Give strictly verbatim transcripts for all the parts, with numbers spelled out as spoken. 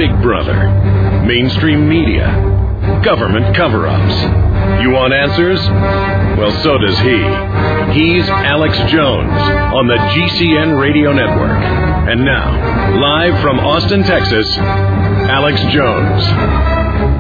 Big Brother, mainstream media, government cover-ups. You want answers? Well, so does he. He's Alex Jones on the G C N Radio Network. And now, live from Austin, Texas, Alex Jones.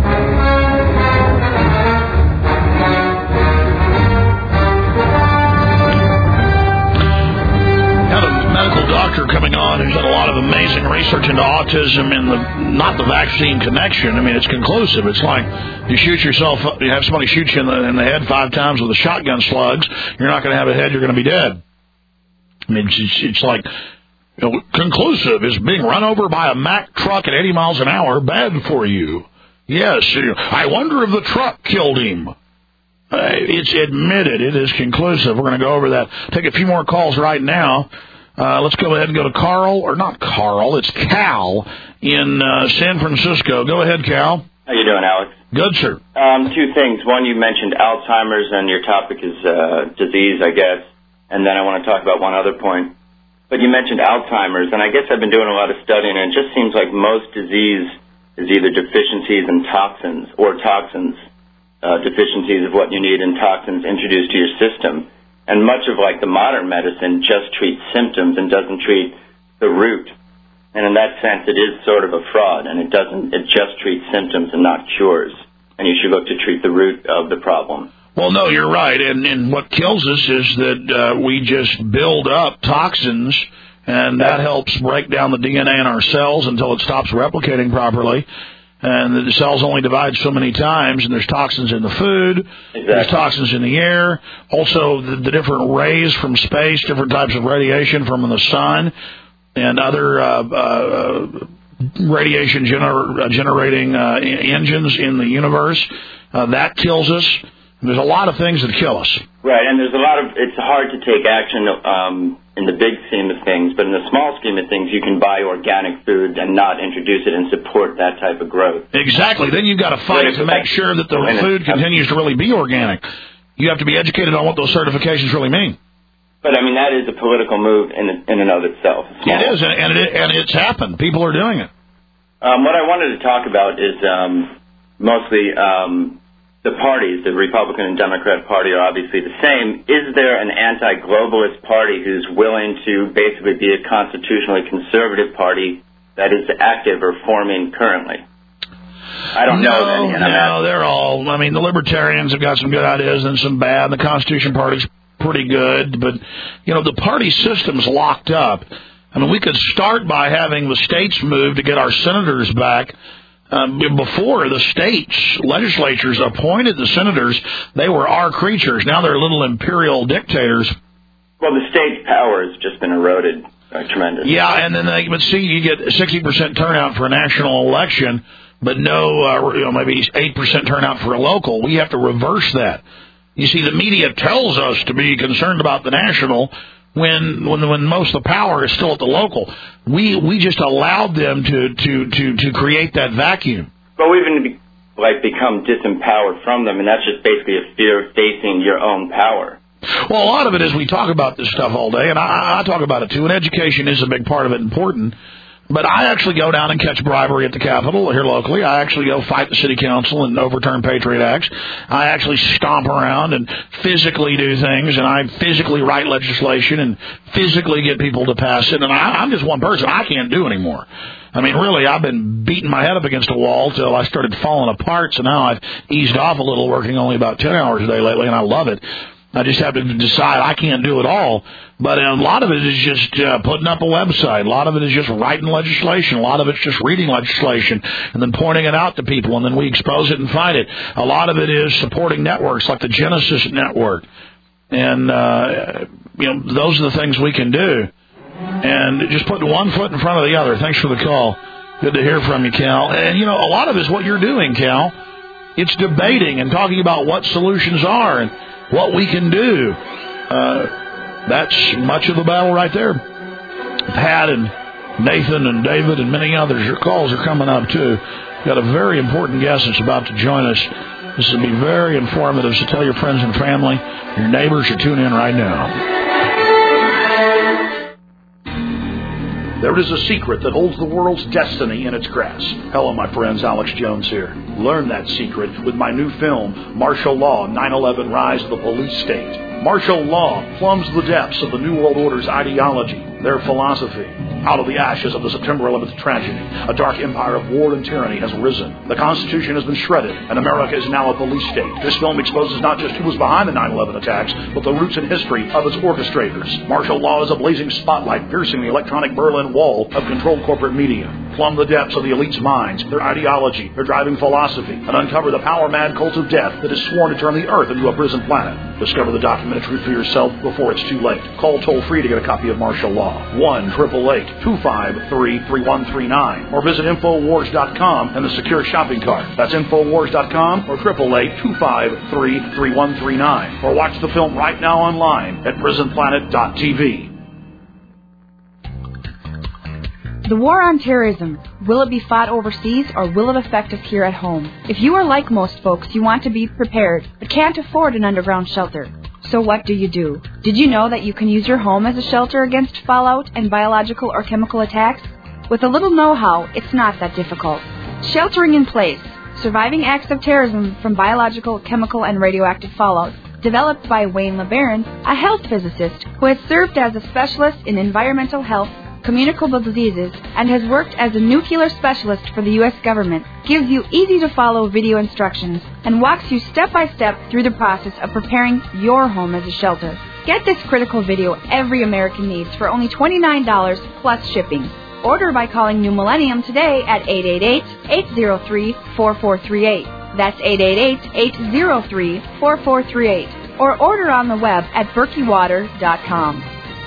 Doctor coming on who's done a lot of amazing research into autism and the not the vaccine connection. I mean, it's conclusive. It's like you shoot yourself, you have somebody shoot you in the, in the head five times with a shotgun slugs. You're not going to have a head. You're going to be dead. I mean, it's, it's, it's like you know, conclusive. Is being run over by a Mack truck at eighty miles an hour bad for you? Yes. I wonder if the truck killed him. Uh, it's admitted. It is conclusive. We're going to go over that. Take a few more calls right now. Uh, let's go ahead and go to Carl, or not Carl, it's Cal in uh, San Francisco. Go ahead, Cal. How you doing, Alex? Good, sir. Um, two things. One, you mentioned Alzheimer's, and your topic is uh, disease, I guess. And then I want to talk about one other point. But you mentioned Alzheimer's, and I guess I've been doing a lot of studying, and it just seems like most disease is either deficiencies in toxins or toxins, uh, deficiencies of what you need in toxins introduced to your system. And much of, like, the modern medicine just treats symptoms and doesn't treat the root. And in that sense, it is sort of a fraud, and it doesn't. It just treats symptoms and not cures. And you should look to treat the root of the problem. Well, no, you're right. And, and what kills us is that uh, we just build up toxins, and that helps break down the D N A in our cells until it stops replicating properly. And the cells only divide so many times, and there's toxins in the food, exactly. There's toxins in the air, also the, the different rays from space, different types of radiation from the sun, and other uh, uh, radiation gener- generating uh, engines in the universe. Uh, that kills us. There's a lot of things that kill us. Right, and there's a lot of, it's hard to take action um, in the big scheme of things, but in the small scheme of things, you can buy organic food and not introduce it and support that type of growth. Exactly. Then you've got to fight to make sure that the food continues to really be organic. You have to be educated on what those certifications really mean. But, I mean, that is a political move in, in and of itself. It is, and, and, it, and it's happened. People are doing it. Um, what I wanted to talk about is um, mostly... Um, The parties, the Republican and Democrat Party, are obviously the same. Is there an anti-globalist party who's willing to basically be a constitutionally conservative party that is active or forming currently? I don't no, know. Then, and no, they're all, I mean, the Libertarians have got some good ideas and some bad. The Constitution Party's pretty good. But, you know, the party system's locked up. I mean, we could start by having the states move to get our senators back. Um, before, the states, legislatures appointed the senators. They were our creatures. Now they're little imperial dictators. Well, the state's power has just been eroded uh, tremendously. Yeah, and then they, but see, you get sixty percent turnout for a national election, but no, uh, you know, maybe eight percent turnout for a local. We have to reverse that. You see, the media tells us to be concerned about the national, when when when most of the power is still at the local. We we just allowed them to, to, to, to create that vacuum. But we've been, like, become disempowered from them, and that's just basically a fear of facing your own power. Well, a lot of it is we talk about this stuff all day, and I, I talk about it too, and education is a big part of it, important. But I actually go down and catch bribery at the Capitol here locally. I actually go fight the city council and overturn Patriot Acts. I actually stomp around and physically do things, and I physically write legislation and physically get people to pass it. And I, I'm just one person. I can't do anymore. I mean, really, I've been beating my head up against a wall till I started falling apart, so now I've eased off a little, working only about ten hours a day lately, and I love it. I just have to decide I can't do it all. But a lot of it is just uh, putting up a website. A lot of it is just writing legislation. A lot of it's just reading legislation and then pointing it out to people, and then we expose it and fight it. A lot of it is supporting networks like the Genesis Network. And, uh, you know, those are the things we can do. And just putting one foot in front of the other. Thanks for the call. Good to hear from you, Cal. And, you know, a lot of it is what you're doing, Cal. It's debating and talking about what solutions are and what we can do. Uh, that's much of the battle right there. Pat and Nathan and David and many others, your calls are coming up too. Got a very important guest that's about to join us. This will be very informative, so tell your friends and family, your neighbors, to tune in right now. There is a secret that holds the world's destiny in its grasp. Hello, my friends. Alex Jones here. Learn that secret with my new film, Martial Law, nine eleven Rise of the Police State. Martial law plumbs the depths of the New World Order's ideology, their philosophy. Out of the ashes of the September eleventh tragedy, a dark empire of war and tyranny has risen. The Constitution has been shredded, and America is now a police state. This film exposes not just who was behind the nine eleven attacks, but the roots and history of its orchestrators. Martial law is a blazing spotlight piercing the electronic Berlin Wall of controlled corporate media. Plumb the depths of the elite's minds, their ideology, their driving philosophy, and uncover the power-mad cult of death that is sworn to turn the Earth into a prison planet. Discover the documented truth for yourself before it's too late. Call toll-free to get a copy of Martial Law. one eight eight eight, two five three, three one three nine. Or visit Infowars dot com and the secure shopping cart. That's Infowars dot com or eight eight eight, two five three, three one three nine. Or watch the film right now online at prison planet dot t v. The war on terrorism, will it be fought overseas or will it affect us here at home? If you are like most folks, you want to be prepared, but can't afford an underground shelter. So what do you do? Did you know that you can use your home as a shelter against fallout and biological or chemical attacks? With a little know-how, it's not that difficult. Sheltering in Place, Surviving Acts of Terrorism from Biological, Chemical, and Radioactive Fallout, developed by Wayne LeBaron, a health physicist who has served as a specialist in environmental health, communicable diseases, and has worked as a nuclear specialist for the U S government, gives you easy-to-follow video instructions and walks you step-by-step through the process of preparing your home as a shelter. Get this critical video every American needs for only twenty-nine dollars plus shipping. Order by calling New Millennium today at eight eight eight, eight zero three, four four three eight. That's eight eight eight, eight zero three, four four three eight. Or order on the web at berkey water dot com.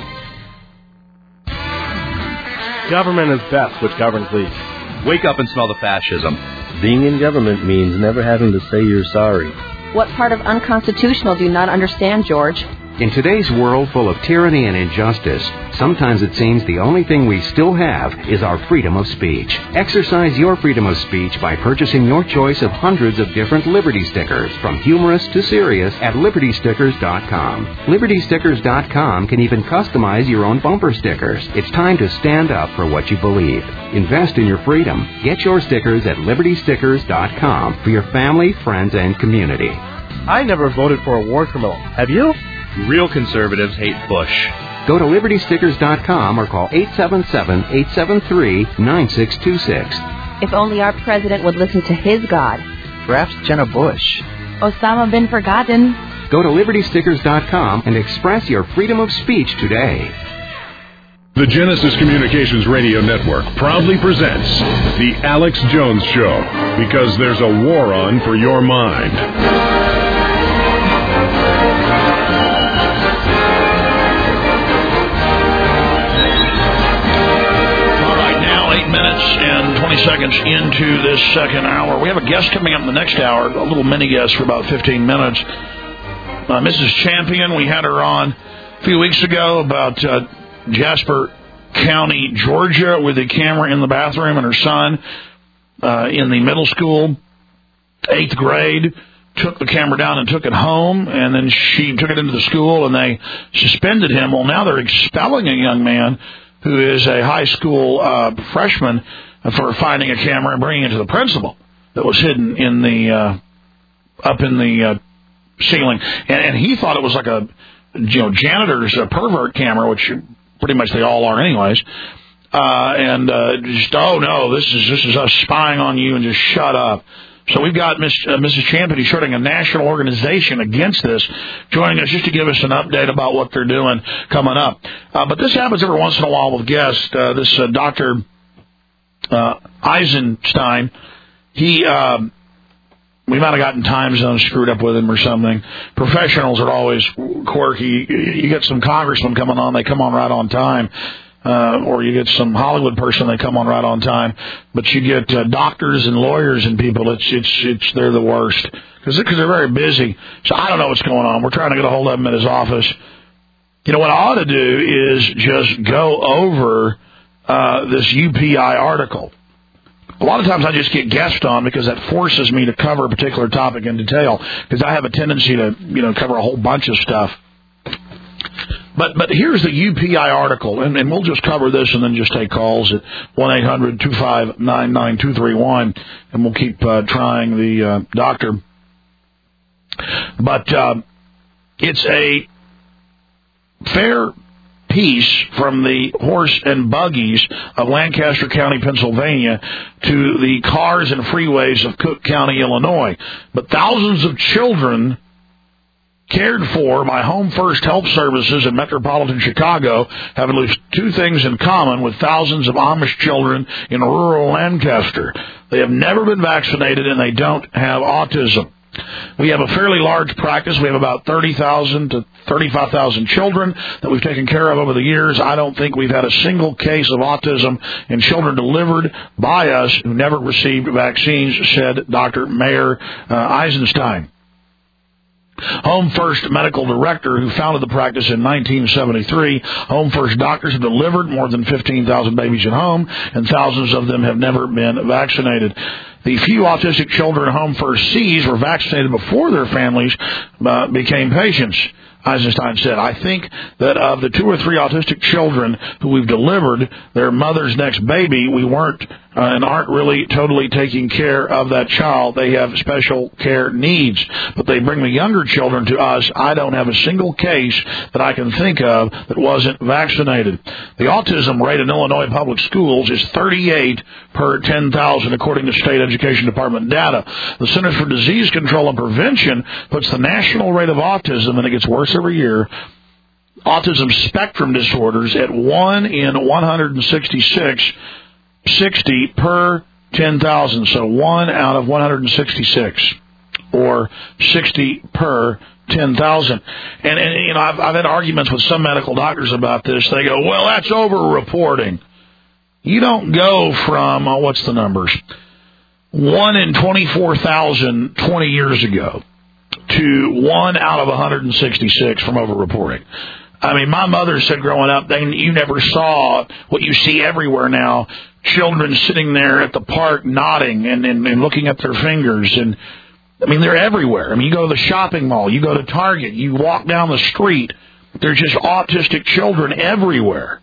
Government is best, which governs least. Wake up and smell the fascism. Being in government means never having to say you're sorry. What part of unconstitutional do you not understand, George? In today's world full of tyranny and injustice, sometimes it seems the only thing we still have is our freedom of speech. Exercise your freedom of speech by purchasing your choice of hundreds of different Liberty stickers, from humorous to serious, at liberty stickers dot com. liberty stickers dot com can even customize your own bumper stickers. It's time to stand up for what you believe. Invest in your freedom. Get your stickers at liberty stickers dot com for your family, friends, and community. I never voted for a war criminal. Have you? Real conservatives hate Bush. Go to liberty stickers dot com or call eight seven seven, eight seven three, nine six two six. If only our president would listen to his God. Perhaps Jenna Bush. Osama bin Forgotten. Go to liberty stickers dot com and express your freedom of speech today. The Genesis Communications Radio Network proudly presents The Alex Jones Show, because there's a war on for your mind. And twenty seconds into this second hour, we have a guest coming up in the next hour, a little mini guest for about fifteen minutes. Uh, Missus Champion, we had her on a few weeks ago about uh, Jasper County, Georgia, with a camera in the bathroom, and her son uh, in the middle school, eighth grade, took the camera down and took it home, and then she took it into the school, and they suspended him. Well, now they're expelling a young man who is a high school uh, freshman, for finding a camera and bringing it to the principal that was hidden in the uh, up in the uh, ceiling, and, and he thought it was like a you know janitor's uh, pervert camera, which pretty much they all are, anyways. Uh, and uh, just oh no, this is this is us spying on you, and just shut up. So we've got Miss, uh, Missus Champion, who's starting a national organization against this, joining us just to give us an update about what they're doing coming up. Uh, but this happens every once in a while with guests. Uh, this uh, Doctor uh, Eisenstein, he, uh, we might have gotten time zones screwed up with him or something. Professionals are always quirky. You get some congressmen coming on, they come on right on time. Uh, or you get some Hollywood person, they come on right on time. But you get uh, doctors and lawyers and people, it's it's it's they're the worst because they're very busy. So I don't know what's going on. We're trying to get a hold of him at his office. You know what I ought to do is just go over uh, this U P I article. A lot of times I just get guests on because that forces me to cover a particular topic in detail, because I have a tendency to you know cover a whole bunch of stuff. But but here's the U P I article, and, and we'll just cover this and then just take calls at one eight hundred two five nine nine two three one, and we'll keep uh, trying the uh, doctor. But uh, it's a fair piece from the horse and buggies of Lancaster County, Pennsylvania, to the cars and freeways of Cook County, Illinois. But thousands of children cared for by Home First Health Services in metropolitan Chicago have at least two things in common with thousands of Amish children in rural Lancaster. They have never been vaccinated and they don't have autism. We have a fairly large practice. We have about thirty thousand to thirty-five thousand children that we've taken care of over the years. I don't think we've had a single case of autism in children delivered by us who never received vaccines, said Doctor Mayer uh, Eisenstein. Home First medical director who founded the practice in nineteen seventy-three. Home First doctors have delivered more than fifteen thousand babies at home, and thousands of them have never been vaccinated. The few autistic children Home First sees were vaccinated before their families uh, became patients, Eisenstein said. I think that of the two or three autistic children who we've delivered, their mother's next baby, we weren't uh, and aren't really totally taking care of that child. They have special care needs, but they bring the younger children to us. I don't have a single case that I can think of that wasn't vaccinated. The autism rate in Illinois public schools is thirty-eight per ten thousand, according to State Education Department data. The Centers for Disease Control and Prevention puts the national rate of autism, and it gets worse every year, autism spectrum disorders at one in one hundred sixty-six, sixty per ten thousand. So one out of one hundred sixty-six, or sixty per ten thousand. And, and you know, I've, I've had arguments with some medical doctors about this. They go, well, that's over-reporting. You don't go from, oh, what's the numbers, one in twenty-four thousand twenty years ago to one out of one hundred sixty-six from over-reporting. I mean, my mother said growing up, they, you never saw what you see everywhere now, children sitting there at the park nodding and, and, and looking at their fingers. And, I mean, they're everywhere. I mean, you go to the shopping mall, you go to Target, you walk down the street, there's just autistic children everywhere.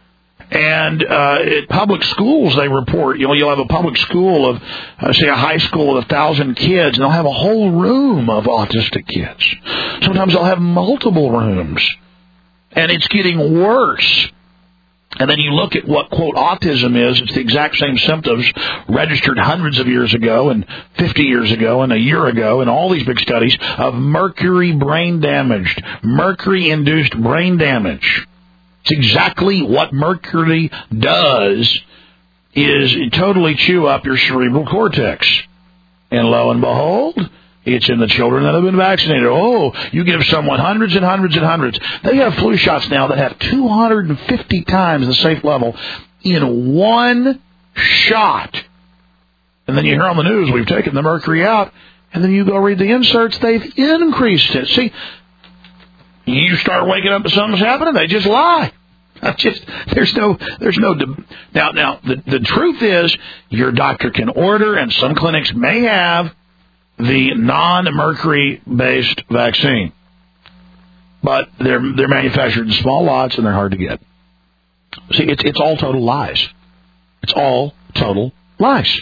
And uh, at public schools, they report, you know, you'll have a public school of, uh, say, a high school of a thousand kids, and they'll have a whole room of autistic kids. Sometimes they'll have multiple rooms. And it's getting worse. And then you look at what, quote, autism is. It's the exact same symptoms registered hundreds of years ago and fifty years ago and a year ago and all these big studies of mercury brain damage, mercury-induced brain damage. It's exactly what mercury does, is totally chew up your cerebral cortex. And lo and behold, it's in the children that have been vaccinated. Oh, you give someone hundreds and hundreds and hundreds. They have flu shots now that have two hundred fifty times the safe level in one shot. And then you hear on the news, we've taken the mercury out, and then you go read the inserts, they've increased it. See, you start waking up to something's happening, they just lie. Just there's no there's no now now the the truth is your doctor can order, and some clinics may have the non-mercury based vaccine, but they're they're manufactured in small lots and they're hard to get. See, it's it's all total lies. It's all total lies.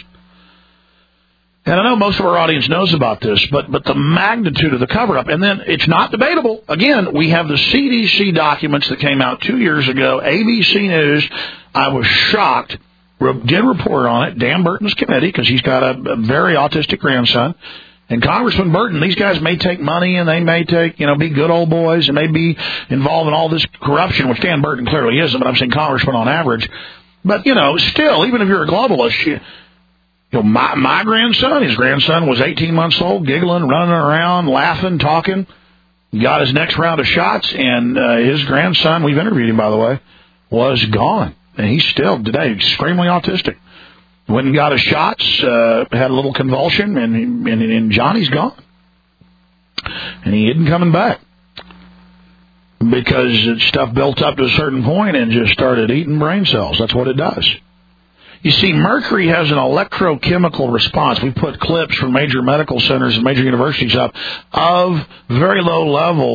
And I know most of our audience knows about this, but, but the magnitude of the cover-up, and then it's not debatable. Again, we have the C D C documents that came out two years ago, A B C News. I was shocked, did report on it, Dan Burton's committee, because he's got a, a very autistic grandson. And Congressman Burton, these guys may take money and they may take, you know, be good old boys and they be involved in all this corruption, which Dan Burton clearly isn't, but I'm saying congressman on average. But, you know, still, even if you're a globalist, you You know, my, my grandson, his grandson was eighteen months old, giggling, running around, laughing, talking. He got his next round of shots, and uh, his grandson, we've interviewed him, by the way, was gone. And he's still, today, extremely autistic. Went and got his shots, uh, had a little convulsion, and, and, and Johnny's gone. And he isn't coming back. Because stuff built up to a certain point and just started eating brain cells. That's what it does. You see, mercury has an electrochemical response. We put clips from major medical centers and major universities up of very low level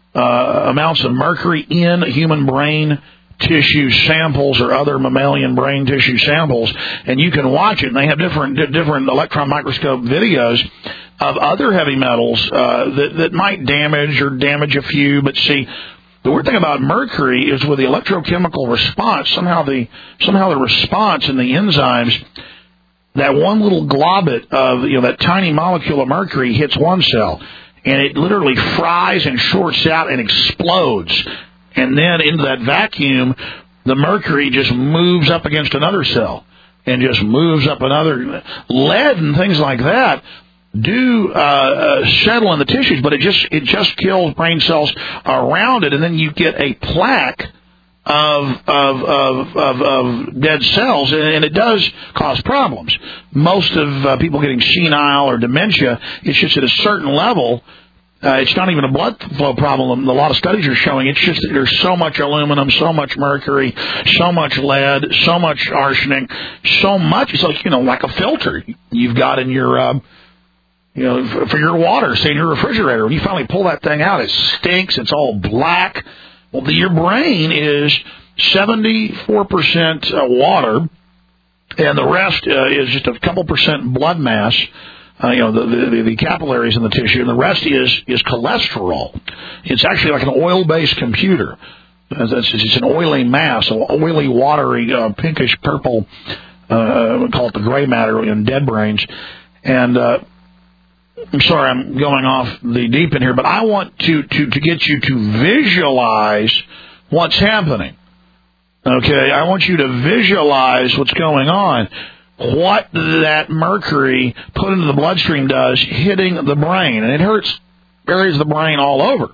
uh, amounts of mercury in human brain tissue samples or other mammalian brain tissue samples, and you can watch it. And they have different different electron microscope videos of other heavy metals uh, that that might damage or damage a few. But see, the weird thing about mercury is with the electrochemical response, somehow the somehow the response in the enzymes, that one little globet of you know that tiny molecule of mercury hits one cell, and it literally fries and shorts out and explodes. And then into that vacuum, the mercury just moves up against another cell and just moves up another. Lead and things like that do uh, uh, settle in the tissues, but it just it just kills brain cells around it, and then you get a plaque of of of, of, of dead cells, and, and it does cause problems. Most of uh, people getting senile or dementia, it's just at a certain level. Uh, it's not even a blood flow problem. A lot of studies are showing it's just that there's so much aluminum, so much mercury, so much lead, so much arsenic, so much. It's like, you know, like a filter you've got in your, uh, you know, for, for your water, say in your refrigerator. When you finally pull that thing out, it stinks. It's all black. Well, the, your brain is seventy-four percent uh, water, and the rest uh, is just a couple percent blood mass. Uh, you know, the, the the capillaries in the tissue, and the rest is is cholesterol. It's actually like an oil-based computer. It's, it's an oily mass, an oily, watery, uh, pinkish purple. Uh, we call it the gray matter in dead brains. And uh, I'm sorry, I'm going off the deep end here, but I want to to to get you to visualize what's happening. Okay, I want you to visualize what's going on. What that mercury put into the bloodstream does hitting the brain, and it hurts areas of the brain all over,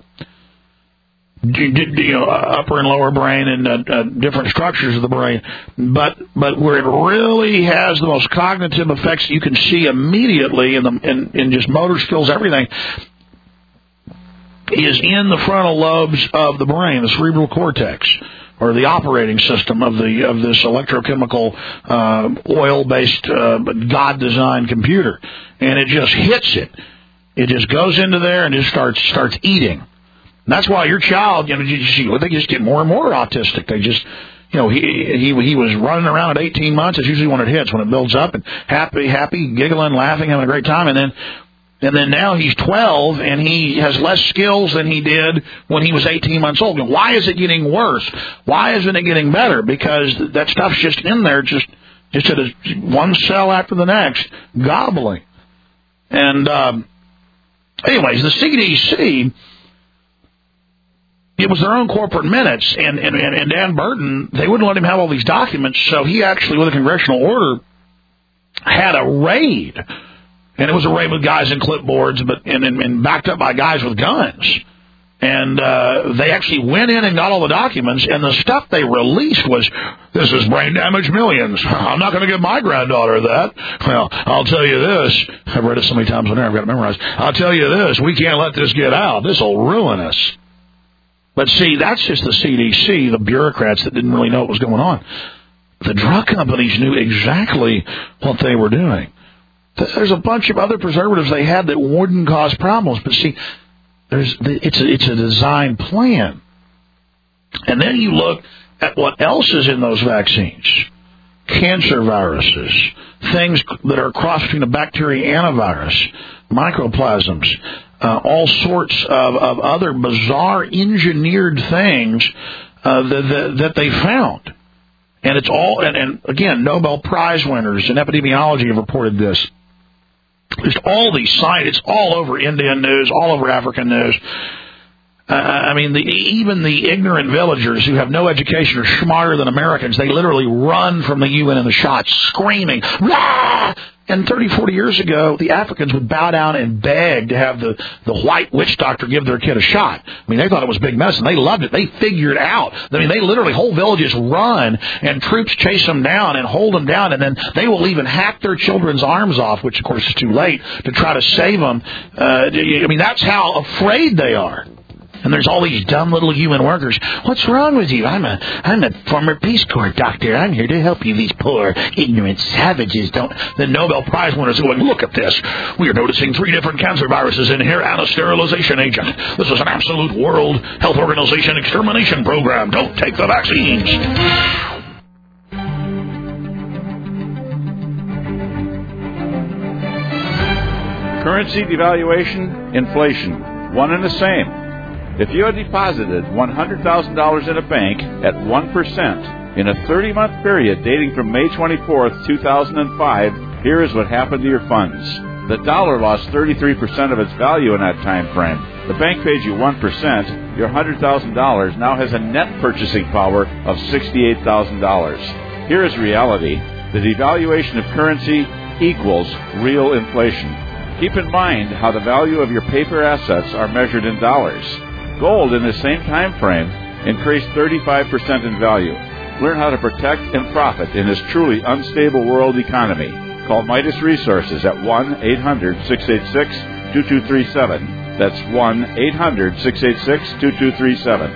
you know, upper and lower brain and uh, uh, different structures of the brain. But but where it really has the most cognitive effects, you can see immediately in the in, in just motor skills, everything, is in the frontal lobes of the brain, the cerebral cortex, or the operating system of the of this electrochemical uh, oil-based uh, God-designed computer, and it just hits it. It just goes into there and just starts starts eating. And that's why your child, you know, you see, they just get more and more autistic. They just, you know, he he he was running around at eighteen months. It's usually when it hits, when it builds up, and happy, happy, giggling, laughing, having a great time, and then. And then now he's twelve, and he has less skills than he did when he was eighteen months old. And why is it getting worse? Why isn't it getting better? Because that stuff's just in there, just just at a, one cell after the next, gobbling. And um, anyways, the C D C, it was their own corporate minutes, and, and, and Dan Burton, they wouldn't let him have all these documents, so he actually, with a congressional order, had a raid. And it was a raid with guys in clipboards, but and, and, and backed up by guys with guns. And uh, they actually went in and got all the documents, and the stuff they released was, this is brain damage millions. I'm not going to give my granddaughter that. Well, I'll tell you this. I've read it so many times on there, I've got it memorized. I'll tell you this. We can't let this get out. This will ruin us. But see, that's just the C D C, the bureaucrats that didn't really know what was going on. The drug companies knew exactly what they were doing. There's a bunch of other preservatives they had that wouldn't cause problems, but see, there's it's a, it's a design plan. And then you look at what else is in those vaccines. Cancer viruses, things that are a cross between a bacteria and a virus, microplasms, uh, all sorts of, of other bizarre engineered things uh, that, that, that they found. And it's all, and, and again, Nobel Prize winners in epidemiology have reported this. Just all these sites, it's all over Indian news, all over African news. Uh, I mean, the, even the ignorant villagers who have no education are smarter than Americans. They literally run from the U N and the shots, screaming, Rah! And thirty, forty years ago, the Africans would bow down and beg to have the, the white witch doctor give their kid a shot. I mean, they thought it was big medicine. They loved it. They figured out. I mean, they literally, whole villages run, and troops chase them down and hold them down, and then they will even hack their children's arms off, which, of course, is too late, to try to save them. Uh, I mean, that's how afraid they are. And there's all these dumb little U N workers. What's wrong with you? I'm a I'm a former Peace Corps doctor. I'm here to help you. These poor, ignorant savages don't... The Nobel Prize winners are going, look at this. We are noticing three different cancer viruses in here and a sterilization agent. This is an absolute World Health Organization extermination program. Don't take the vaccines. Currency devaluation, inflation, one and the same. If you had deposited one hundred thousand dollars in a bank at one percent in a thirty-month period dating from May twenty-fourth, two thousand five, here is what happened to your funds. The dollar lost thirty-three percent of its value in that time frame. The bank paid you one percent. Your one hundred thousand dollars now has a net purchasing power of sixty-eight thousand dollars. Here is reality. The devaluation of currency equals real inflation. Keep in mind how the value of your paper assets are measured in dollars. Gold in the same time frame increased thirty-five percent in value. Learn how to protect and profit in this truly unstable world economy. Call Midas Resources at one eight hundred, six eight six, two two three seven. That's one eight hundred, six eight six, two two three seven.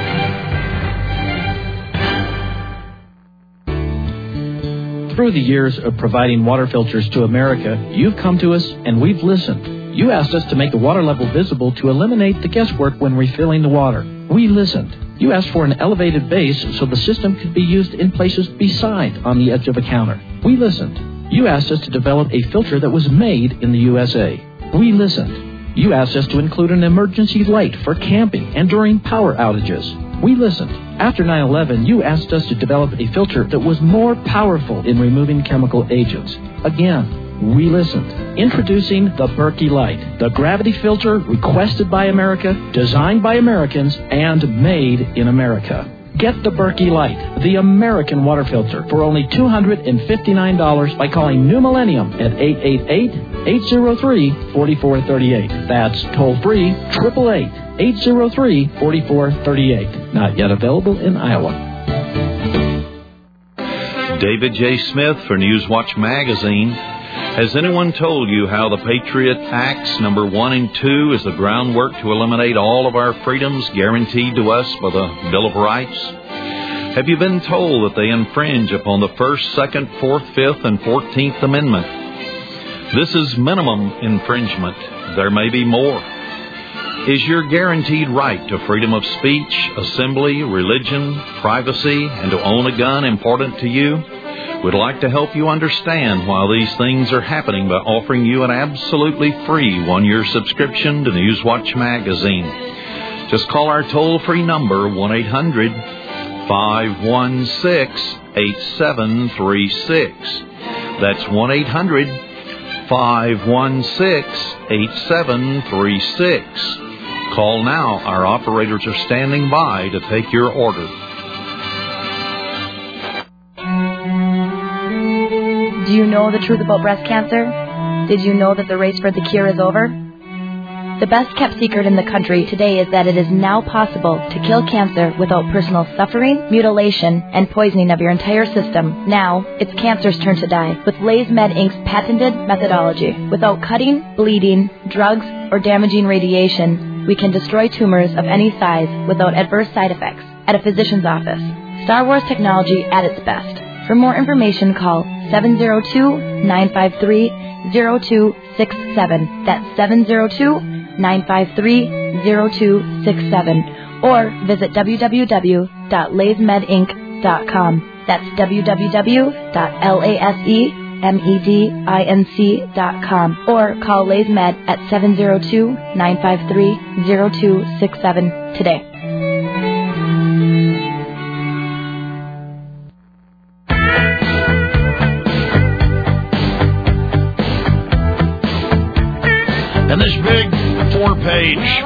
Through the years of providing water filters to America, you've come to us and we've listened. You asked us to make the water level visible to eliminate the guesswork when refilling the water. We listened. You asked for an elevated base so the system could be used in places beside on the edge of a counter. We listened. You asked us to develop a filter that was made in the U S A. We listened. You asked us to include an emergency light for camping and during power outages. We listened. After nine eleven, you asked us to develop a filter that was more powerful in removing chemical agents. Again, we listened. Introducing the Berkey Light, the gravity filter requested by America, designed by Americans, and made in America. Get the Berkey Light, the American water filter, for only two hundred fifty-nine dollars by calling New Millennium at eight eight eight, eight zero three, four four three eight. That's toll-free, eight eight eight, eight zero three, four four three eight. Not yet available in Iowa. David J. Smith for Newswatch Magazine. Has anyone told you how the Patriot Acts number one and two is the groundwork to eliminate all of our freedoms guaranteed to us by the Bill of Rights? Have you been told that they infringe upon the First, Second, Fourth, Fifth, and Fourteenth Amendment? This is minimum infringement. There may be more. Is your guaranteed right to freedom of speech, assembly, religion, privacy, and to own a gun important to you? We'd like to help you understand why these things are happening by offering you an absolutely free one-year subscription to Newswatch Magazine. Just call our toll-free number, one eight hundred, five one six, eight seven three six. That's one eight hundred, five one six, eight seven three six. Call now. Our operators are standing by to take your order. Do you know the truth about breast cancer? Did you know that the race for the cure is over? The best kept secret in the country today is that it is now possible to kill cancer without personal suffering, mutilation, and poisoning of your entire system. Now, it's cancer's turn to die with LaysMed Incorporated's patented methodology. Without cutting, bleeding, drugs, or damaging radiation, we can destroy tumors of any size without adverse side effects at a physician's office. Star Wars technology at its best. For more information, call seven zero two, nine five three, zero two six seven. That's seven zero two, nine five three, zero two six seven. Or visit w w w dot laysmed inc dot com. That's w w w dot laysmedinc dot com. Or call LaysMed at seven zero two, nine five three, zero two six seven today. And this big four-page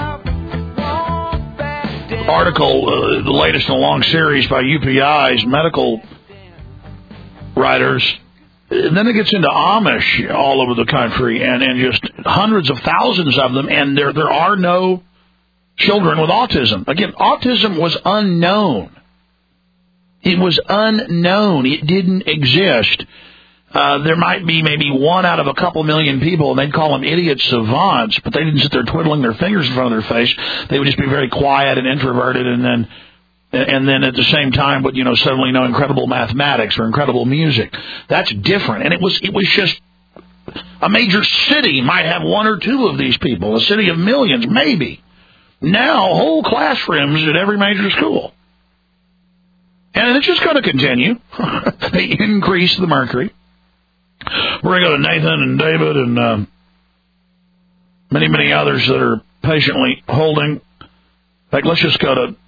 article, uh, the latest in a long series by U P I's medical writers, and then it gets into Amish all over the country, and, and just hundreds of thousands of them, and there there are no children with autism. Again, autism was unknown. It was unknown. It didn't exist Uh, there might be maybe one out of a couple million people, and they'd call them idiot savants, but they didn't sit there twiddling their fingers in front of their face. They would just be very quiet and introverted, and then and then at the same time would, you know, suddenly know incredible mathematics or incredible music. That's different. And it was it was just a major city might have one or two of these people, a city of millions, maybe. Now, whole classrooms at every major school. And it's just going to continue. They increase the mercury. We're going to go to Nathan and David and uh, many, many others that are patiently holding. In fact, let's just go to...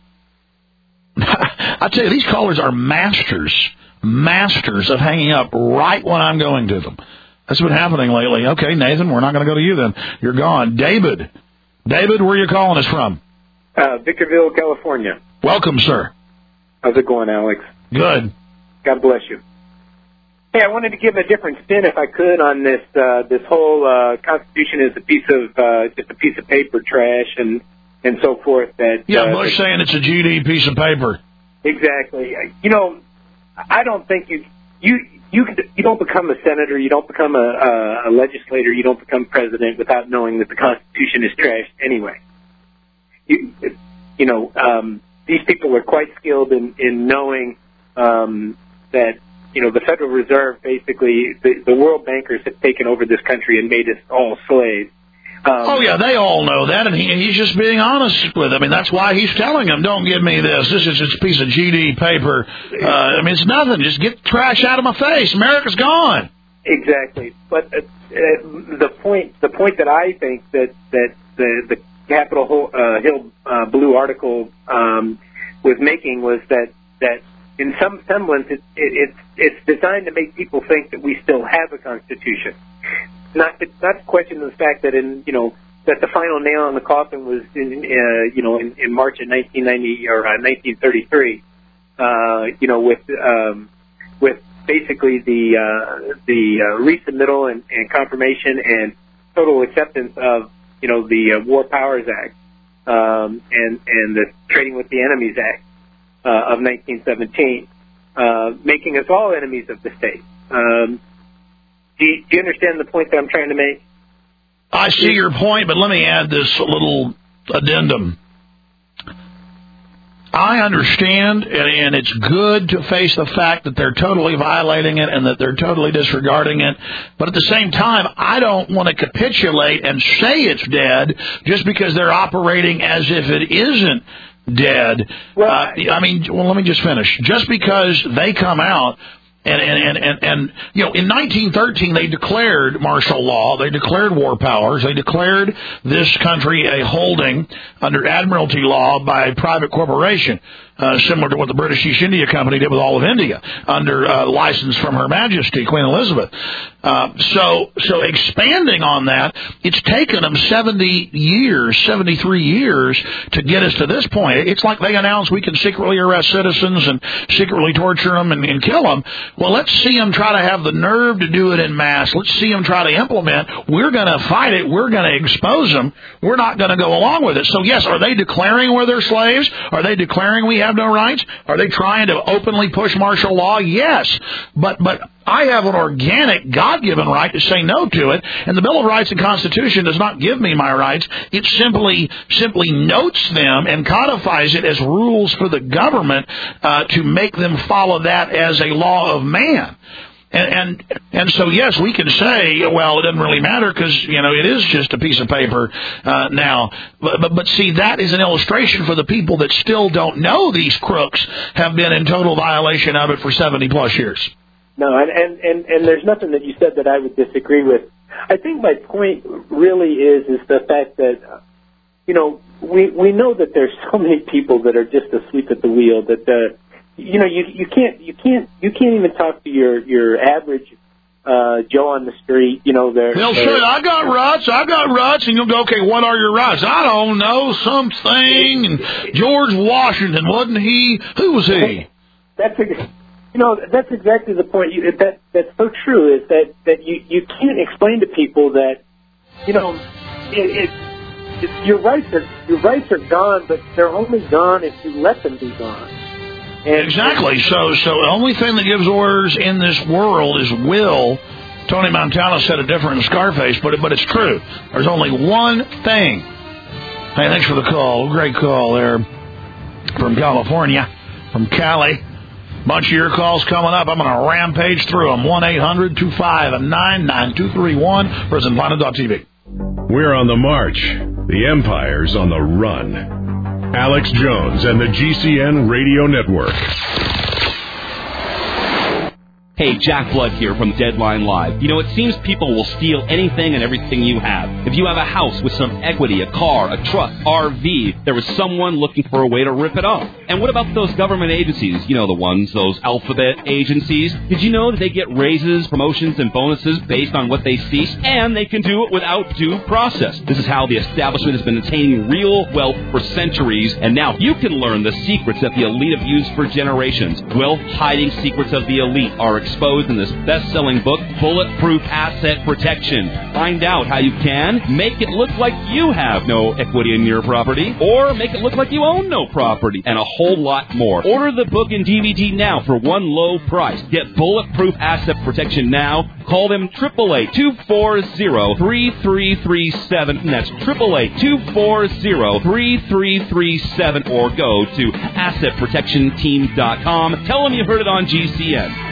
I tell you, these callers are masters, masters of hanging up right when I'm going to them. That's been happening lately. Okay, Nathan, we're not going to go to you then. You're gone. David. David, where are you calling us from? Uh, Victorville, California. Welcome, sir. How's it going, Alex? Good. God bless you. Hey, I wanted to give a different spin, if I could, on this uh, this whole uh, Constitution is a piece of uh, just a piece of paper trash and and so forth. That yeah, uh, Bush saying it's a G D piece of paper. Exactly. You know, I don't think you you you you don't become a senator, you don't become a, a, a legislator, you don't become president without knowing that the Constitution is trash anyway. You you know, um, these people are quite skilled in in knowing um, that. You know, the Federal Reserve, basically, the, the world bankers have taken over this country and made us all slaves. Um, oh, yeah, they all know that, and he, he's just being honest with them. I mean, that's why he's telling them, don't give me this. This is just a piece of G D paper. Uh, I mean, it's nothing. Just get the trash out of my face. America's gone. Exactly. But uh, uh, the point the point that I think that, that the, the Capitol uh, Hill uh, Blue article um, was making was that, that in some semblance, it, it, it's it's designed to make people think that we still have a constitution. Not to, not to question the fact that in you know that the final nail in the coffin was in uh, you know in, in March of nineteen ninety or uh, nineteen thirty-three. Uh, you know with um, with basically the uh, the uh, resubmittal and, and confirmation and total acceptance of you know the uh, War Powers Act um, and and the Trading with the Enemies Act. Uh, of nineteen seventeen, uh, making us all enemies of the state. Um, do, you, do you understand the point that I'm trying to make? I see your point, but let me add this little addendum. I understand, and, and it's good to face the fact that they're totally violating it and that they're totally disregarding it. But at the same time, I don't want to capitulate and say it's dead just because they're operating as if it isn't dead. Well, uh, I mean, well, let me just finish. Just because they come out and, and, and, and, and, you know, in nineteen thirteen, they declared martial law. They declared war powers. They declared this country a holding under admiralty law by a private corporation, uh, similar to what the British East India Company did with all of India under uh, license from Her Majesty, Queen Elizabeth. Uh, so, so expanding on that, it's taken them seventy years, seventy-three years to get us to this point. It's like they announced we can secretly arrest citizens and secretly torture them and, and kill them. Well, let's see them try to have the nerve to do it en masse. Let's see them try to implement. We're going to fight it. We're going to expose them. We're not going to go along with it. So, yes, are they declaring we're their slaves? Are they declaring we have no rights? Are they trying to openly push martial law? Yes. But, but I have an organic, God-given right to say no to it, and the Bill of Rights and Constitution does not give me my rights. It simply simply notes them and codifies it as rules for the government uh, to make them follow that as a law of man. And, and and so, yes, we can say, well, it doesn't really matter because, you know, it is just a piece of paper uh, now. But, but, but, see, that is an illustration for the people that still don't know these crooks have been in total violation of it for seventy-plus years. No, and, and, and, and there's nothing that you said that I would disagree with. I think my point really is is the fact that, you know, we we know that there's so many people that are just asleep at the wheel that the you know you you can't you can't you can't even talk to your your average uh, Joe on the street. You know, they're they'll say, "I got rights, I got rights," and you'll go, "Okay, what are your rights?" "I don't know, something." And George Washington, wasn't he? Who was he? That's a. You know, that's exactly the point. You, that that's so true. Is that, that you, you can't explain to people that, you know, it, it, it, your rights are your rights are gone, but they're only gone if you let them be gone. And, exactly. So, so the only thing that gives orders in this world is will. Tony Montana said it different in Scarface, but, but it's true. There's only one thing. Hey, thanks for the call. Great call there from California, from Cali. Bunch of your calls coming up. I'm going to rampage through them. one eight hundred two five nine nine two three one. President Planet dot T V. We're on the march. The Empire's on the run. Alex Jones and the G C N Radio Network. Hey, Jack Blood here from Deadline Live. You know, it seems people will steal anything and everything you have. If you have a house with some equity, a car, a truck, R V, there was someone looking for a way to rip it off. And what about those government agencies? You know the ones, those alphabet agencies. Did you know that they get raises, promotions, and bonuses based on what they see? And they can do it without due process. This is how the establishment has been attaining real wealth for centuries. And now you can learn the secrets that the elite have used for generations. Wealth-hiding secrets of the elite are exposed in this best-selling book, Bulletproof Asset Protection. Find out how you can make it look like you have no equity in your property, or make it look like you own no property, and a whole lot more. Order the book and D V D now for one low price. Get Bulletproof Asset Protection now. Call them eight eight eight, two four zero, three three three seven, and that's eight eight eight, two four zero, three three three seven, or go to asset protection team dot com. Tell them you heard it on G C N.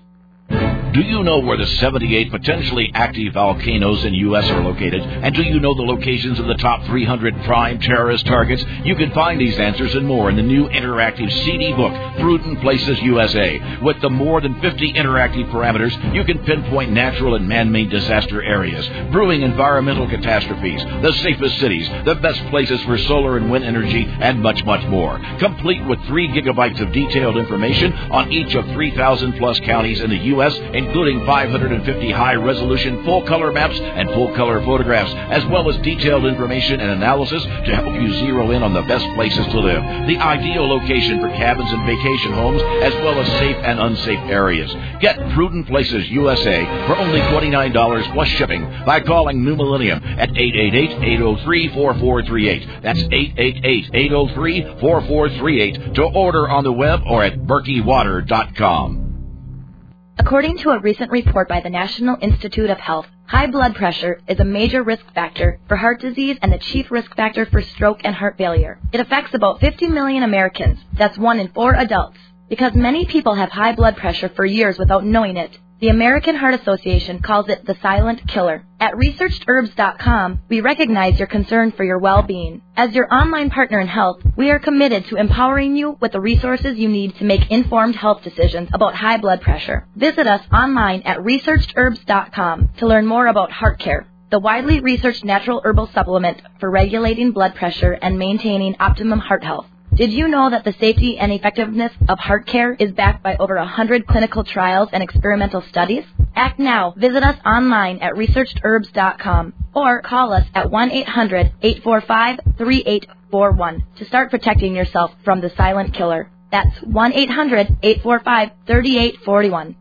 Do you know where the seventy-eight potentially active volcanoes in U S are located? And do you know the locations of the top three hundred prime terrorist targets? You can find these answers and more in the new interactive C D book, Prudent Places U S A. With the more than fifty interactive parameters, you can pinpoint natural and man-made disaster areas, brewing environmental catastrophes, the safest cities, the best places for solar and wind energy, and much, much more. Complete with three gigabytes of detailed information on each of three thousand plus counties in the U S, including five hundred fifty high-resolution full-color maps and full-color photographs, as well as detailed information and analysis to help you zero in on the best places to live, the ideal location for cabins and vacation homes, as well as safe and unsafe areas. Get Prudent Places U S A for only twenty-nine dollars plus shipping by calling New Millennium at eight eight eight, eight zero three, four four three eight. That's eight eight eight, eight zero three, four four three eight to order on the web or at berkey water dot com. According to a recent report by the National Institute of Health, high blood pressure is a major risk factor for heart disease and the chief risk factor for stroke and heart failure. It affects about fifty million Americans. That's one in four adults. Because many people have high blood pressure for years without knowing it, the American Heart Association calls it the silent killer. At researched herbs dot com, we recognize your concern for your well-being. As your online partner in health, we are committed to empowering you with the resources you need to make informed health decisions about high blood pressure. Visit us online at researched herbs dot com to learn more about Heart Care, the widely researched natural herbal supplement for regulating blood pressure and maintaining optimum heart health. Did you know that the safety and effectiveness of Heart Care is backed by over one hundred clinical trials and experimental studies? Act now. Visit us online at researched herbs dot com or call us at one eight hundred, eight four five, three eight four one to start protecting yourself from the silent killer. That's one eight hundred, eight four five, three eight four one.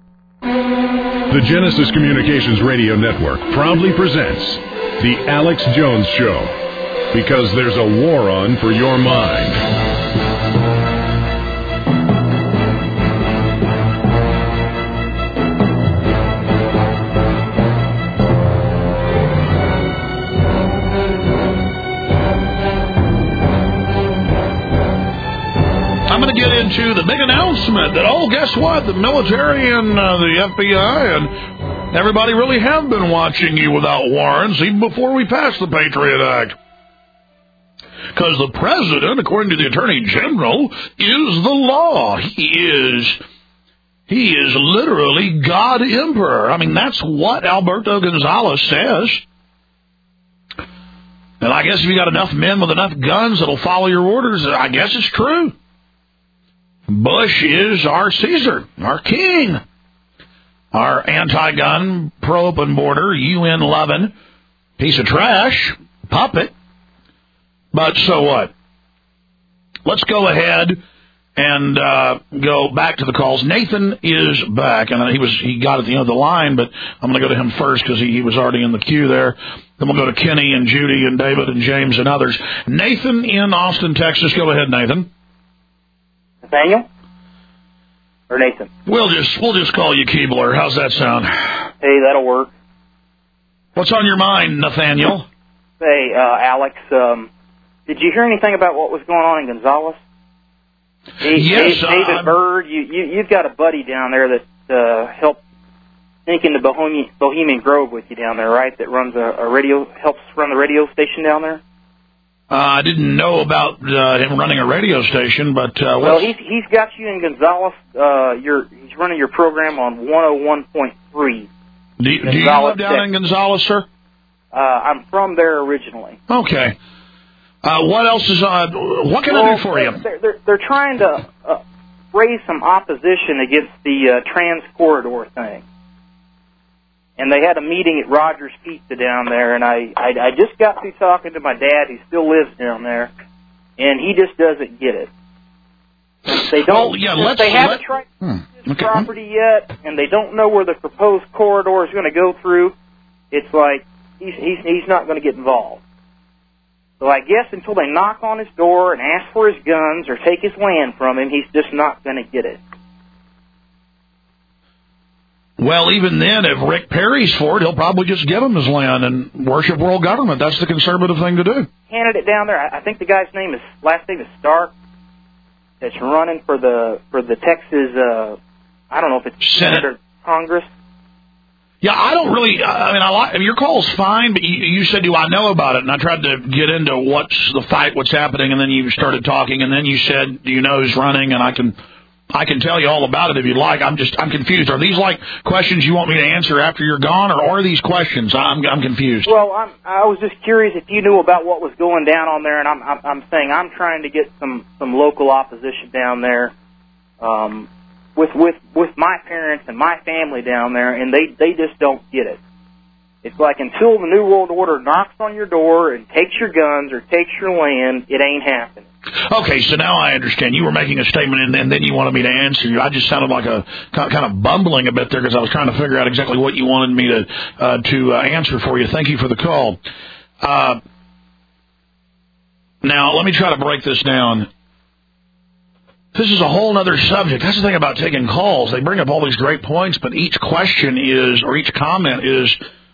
The Genesis Communications Radio Network proudly presents The Alex Jones Show, because there's a war on for your mind. I'm going to get into the big announcement that, oh, guess what? The military and uh, the F B I and everybody really have been watching you without warrants even before we passed the Patriot Act. Because the president, according to the Attorney General, is the law. He is, he is literally God Emperor. I mean, that's what Alberto Gonzales says. And I guess if you got enough men with enough guns that'll follow your orders, I guess it's true. Bush is our Caesar, our king, our anti-gun, pro-open border, U N loving piece of trash, puppet. But so what? Let's go ahead and uh, go back to the calls. Nathan is back, and he was he got at the end of the line, but I'm going to go to him first because he, he was already in the queue there. Then we'll go to Kenny and Judy and David and James and others. Nathan in Austin, Texas. Go ahead, Nathan. Nathaniel? or Nathan. We'll just we'll just call you Keebler. How's that sound? Hey, that'll work. What's on your mind, Nathaniel? Hey, uh, Alex, um, did you hear anything about what was going on in Gonzales? Dave, yes, Dave, David uh, Bird, you, you, you've got a buddy down there that uh, helped think into Bohemian, Bohemian Grove with you down there, right? That runs a, a radio, helps run the radio station down there. Uh, I didn't know about uh, him running a radio station, but uh, well, he's he's got you in Gonzales. Uh, you're he's running your program on one oh one point three. Do, do you live down Texas. in Gonzales, sir? Uh, I'm from there originally. Okay. Uh, what else is on? What can well, I do for you? They're, they're, they're trying to uh, raise some opposition against the uh, trans corridor thing. And they had a meeting at Rogers Pizza down there, and I, I, I just got through talking to my dad, who still lives down there, and he just doesn't get it. They don't. Well, yeah, let's, they haven't let, tried hmm, this okay. property yet, and they don't know where the proposed corridor is going to go through. It's like he's he's he's not going to get involved. So I guess until they knock on his door and ask for his guns or take his land from him, he's just not going to get it. Well, even then, if Rick Perry's for it, he'll probably just give him his land and worship world government. That's the conservative thing to do. Candidate down there, I think the guy's name is last name is Stark. That's running for the for the Texas. Uh, I don't know if it's Senate or Congress. Yeah, I don't really. I mean, I like I mean, your call's fine, but you, you said, "Do I know about it?" And I tried to get into what's the fight, what's happening, and then you started talking, and then you said, "Do you know who's running?" And I can. I can tell you all about it if you'd like. I'm just, I'm confused. Are these like questions you want me to answer after you're gone, or are these questions? I'm, I'm confused. Well, I'm, I was just curious if you knew about what was going down on there, and I'm, I'm, I'm saying I'm trying to get some, some local opposition down there, um, with, with, with my parents and my family down there, and they, they just don't get it. It's like until the New World Order knocks on your door and takes your guns or takes your land, it ain't happening. Okay, so now I understand. You were making a statement, and then, and then you wanted me to answer you. I just sounded like a kind of bumbling a bit there because I was trying to figure out exactly what you wanted me to uh, to uh, answer for you. Thank you for the call. Uh, now, let me try to break this down. This is a whole other subject. That's the thing about taking calls. They bring up all these great points, but each question is, or each comment is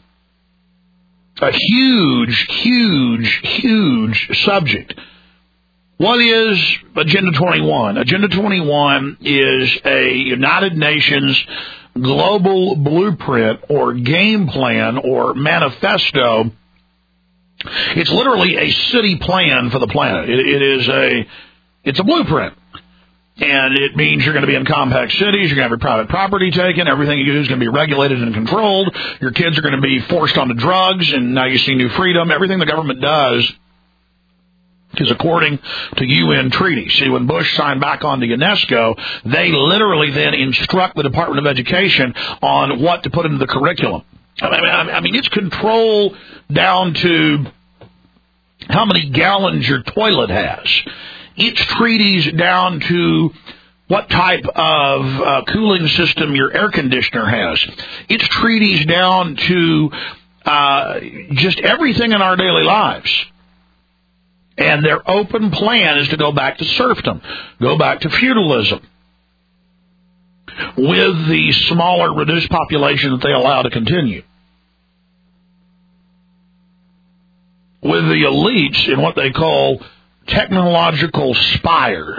a huge, huge, huge subject. What is Agenda twenty-one? Agenda twenty-one is a United Nations global blueprint or game plan or manifesto. It's literally a city plan for the planet. It, it is a, it's a blueprint. And it means you're going to be in compact cities, you're going to have your private property taken, everything you do is going to be regulated and controlled, your kids are going to be forced onto drugs, and now you see New Freedom. Everything the government does is according to U N treaties. See, when Bush signed back on to UNESCO, they literally then instruct the Department of Education on what to put into the curriculum. I mean, I mean it's control down to how many gallons your toilet has. It's treaties down to what type of uh, cooling system your air conditioner has. It's treaties down to uh, just everything in our daily lives. And their open plan is to go back to serfdom, go back to feudalism, with the smaller, reduced population that they allow to continue. With the elites in what they call technological spires.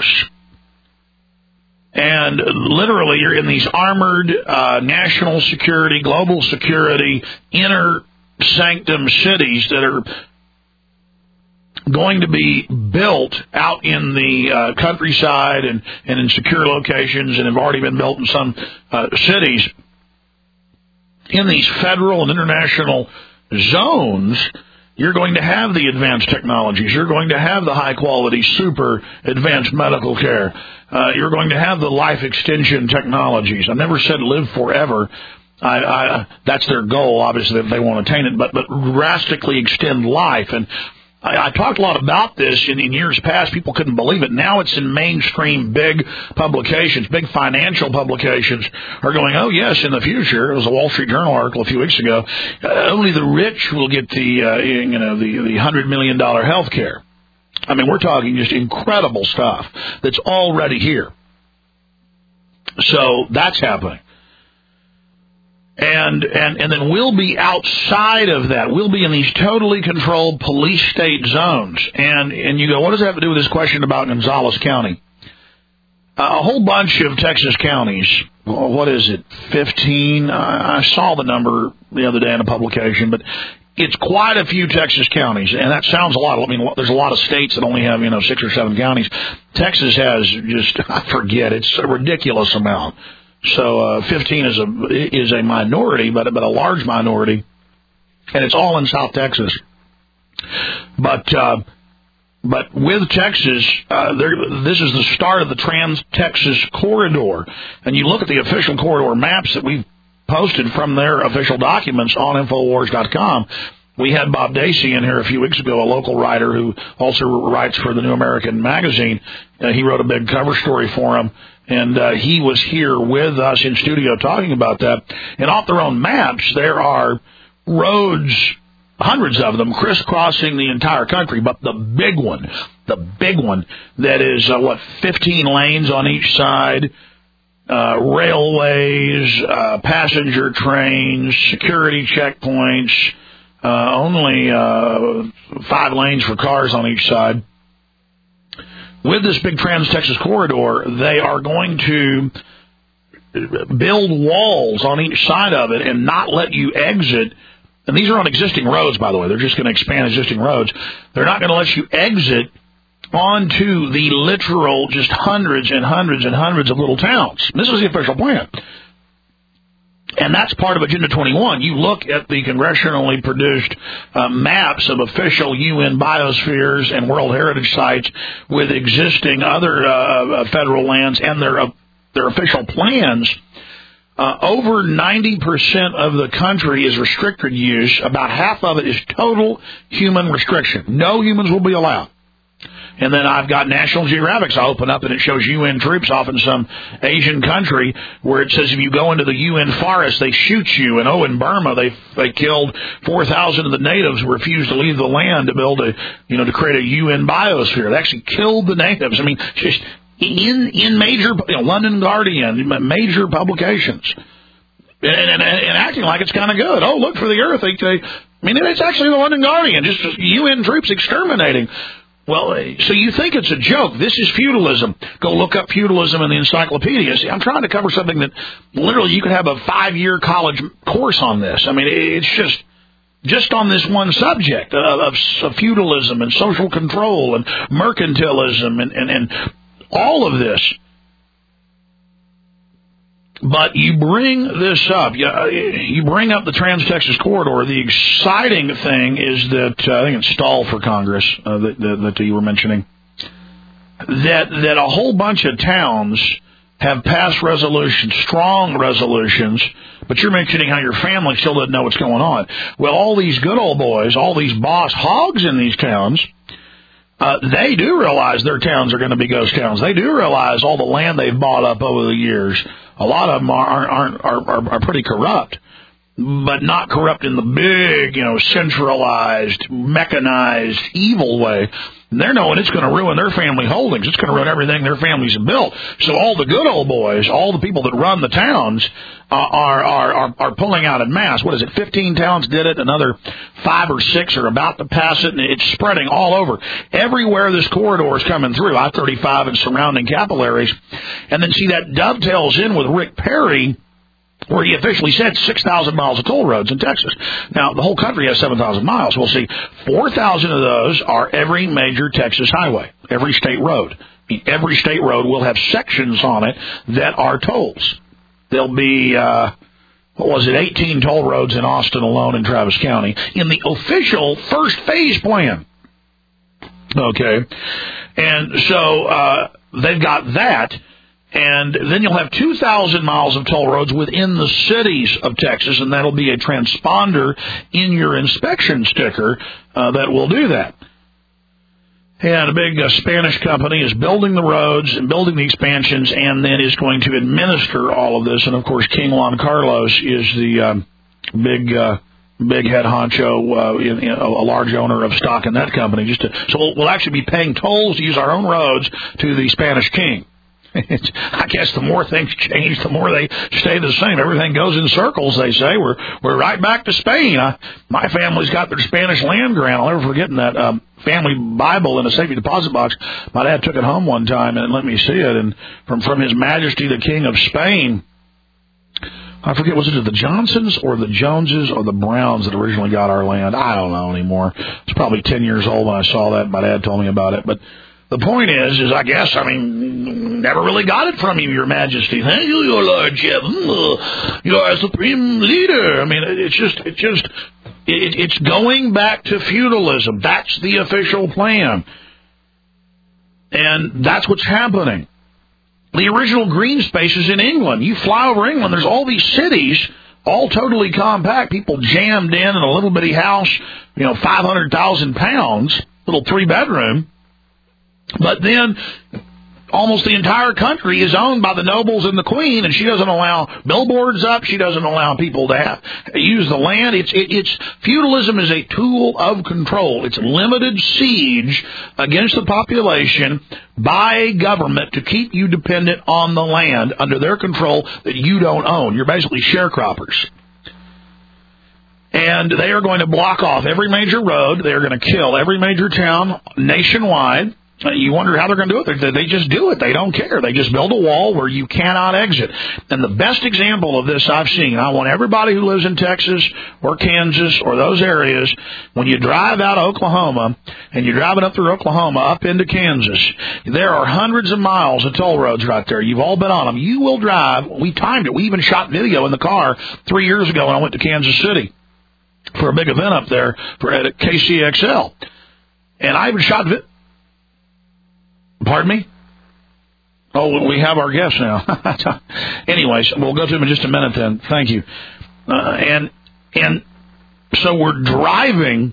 And literally, you're in these armored uh, national security, global security, inner sanctum cities that are going to be built out in the uh, countryside and, and in secure locations, and have already been built in some uh, cities. In these federal and international zones, you're going to have the advanced technologies. You're going to have the high-quality, super advanced medical care. Uh, you're going to have the life extension technologies. I never said live forever. I, I, that's their goal, obviously, if they want to attain it, but, but drastically extend life. And I, I talked a lot about this in, in years past. People couldn't believe it. Now it's in mainstream big publications, big financial publications are going, oh, yes, in the future. It was a Wall Street Journal article a few weeks ago. Uh, only the rich will get the, uh, you know, the, the one hundred million dollars health care. I mean, we're talking just incredible stuff that's already here. So that's happening. And, and, and then we'll be outside of that. We'll be in these totally controlled police state zones. And, and you go, what does that have to do with this question about Gonzales County? Uh, a whole bunch of Texas counties, well, what is it, fifteen? I, I saw the number the other day in a publication, but it's quite a few Texas counties, and that sounds a lot. I mean, there's a lot of states that only have, you know, six or seven counties. Texas has just, I forget, it's a ridiculous amount. So uh, fifteen is a is a minority, but but a large minority, and it's all in South Texas. But uh, but with Texas, uh, this is the start of the Trans-Texas Corridor, and you look at the official corridor maps that we've posted from their official documents on Infowars dot com. We had Bob Dacey in here a few weeks ago, a local writer who also writes for the New American Magazine. Uh, he wrote a big cover story for him, and uh, he was here with us in studio talking about that. And off their own maps, there are roads, hundreds of them, crisscrossing the entire country. But the big one, the big one that is, uh, what, fifteen lanes on each side, Uh, railways, uh, passenger trains, security checkpoints, uh, only uh, five lanes for cars on each side. With this big Trans-Texas Corridor, they are going to build walls on each side of it and not let you exit. And these are on existing roads, by the way. They're just going to expand existing roads. They're not going to let you exit onto the literal just hundreds and hundreds and hundreds of little towns. This is the official plan. And that's part of Agenda twenty-one. You look at the congressionally produced uh, maps of official U N biospheres and World Heritage sites with existing other uh, federal lands and their uh, their official plans. Uh, over ninety percent of the country is restricted use. About half of it is total human restriction. No humans will be allowed. And then I've got National Geographic's. I open up and it shows U N troops off in some Asian country where it says if you go into the U N forest, they shoot you. And oh, in Burma, they they killed four thousand of the natives who refused to leave the land to build a, you know, to create a U N biosphere. They actually killed the natives. I mean, just in in major, you know, London Guardian, major publications, and, and, and acting like it's kind of good. Oh, look for the Earth. They, they, I mean, it's actually the London Guardian, just U N troops exterminating. Well, so you think it's a joke. This is feudalism. Go look up feudalism in the encyclopedia. See, I'm trying to cover something that literally you could have a five-year college course on this. I mean, it's just just on this one subject of, of, of feudalism and social control and mercantilism and, and, and all of this. But you bring this up, you, you bring up the Trans-Texas Corridor. The exciting thing is that, uh, I think it's Stahl for Congress uh, that, that, that you were mentioning, that, that a whole bunch of towns have passed resolutions, strong resolutions, but you're mentioning how your family still doesn't know what's going on. Well, all these good old boys, all these boss hogs in these towns, Uh, they do realize their towns are going to be ghost towns. They do realize all the land they've bought up over the years. A lot of them are, aren't, are, are, are pretty corrupt, but not corrupt in the big, you know, centralized, mechanized, evil way. They're knowing it's going to ruin their family holdings. It's going to ruin everything their families have built. So all the good old boys, all the people that run the towns, uh, are, are are are pulling out en masse. What is it? Fifteen towns did it. Another five or six are about to pass it, and it's spreading all over. Everywhere this corridor is coming through, I thirty-five and surrounding capillaries. And then, see, that dovetails in with Rick Perry, where he officially said six thousand miles of toll roads in Texas. Now, the whole country has seven thousand miles. We'll see four thousand of those are every major Texas highway, every state road. I mean, every state road will have sections on it that are tolls. There'll be, uh, what was it, eighteen toll roads in Austin alone in Travis County in the official first phase plan. Okay. And so uh, they've got that. And then you'll have two thousand miles of toll roads within the cities of Texas, and that'll be a transponder in your inspection sticker uh, that will do that. And a big uh, Spanish company is building the roads and building the expansions and then is going to administer all of this. And, of course, King Juan Carlos is the um, big uh, big head honcho, uh, in, in a large owner of stock in that company. Just to, so we'll, we'll actually be paying tolls to use our own roads to the Spanish king. it's, I guess the more things change, the more they stay the same. Everything goes in circles, they say. We're we're right back to Spain. I, my family's got their Spanish land grant. I'll never forget that um, family Bible in a safety deposit box. My dad took it home one time and let me see it. And from, from His Majesty the King of Spain, I forget, was it the Johnsons or the Joneses or the Browns that originally got our land? I don't know anymore. It's probably ten years old when I saw that. My dad told me about it. But the point is, is I guess, I mean, never really got it from you, Your Majesty. Thank you, Your Lordship. You are a supreme leader. I mean, it's just, it's just, it, it's going back to feudalism. That's the official plan. And that's what's happening. The original green spaces in England. You fly over England, there's all these cities, all totally compact, people jammed in in a little bitty house, you know, five hundred thousand pounds, little three-bedroom. But then almost the entire country is owned by the nobles and the queen, and she doesn't allow billboards up. She doesn't allow people to have, use the land. It's, it, it's feudalism is a tool of control. It's limited siege against the population by a government to keep you dependent on the land under their control that you don't own. You're basically sharecroppers. And they are going to block off every major road. They are going to kill every major town nationwide. You wonder how they're going to do it. They just do it. They don't care. They just build a wall where you cannot exit. And the best example of this I've seen, I want everybody who lives in Texas or Kansas or those areas, when you drive out of Oklahoma and you're driving up through Oklahoma up into Kansas, there are hundreds of miles of toll roads right there. You've all been on them. You will drive. We timed it. We even shot video in the car three years ago when I went to Kansas City for a big event up there for at K C X L. And I even shot video. Pardon me? Oh, we have our guest now. Anyways, we'll go to him in just a minute then. Thank you. Uh, and and so we're driving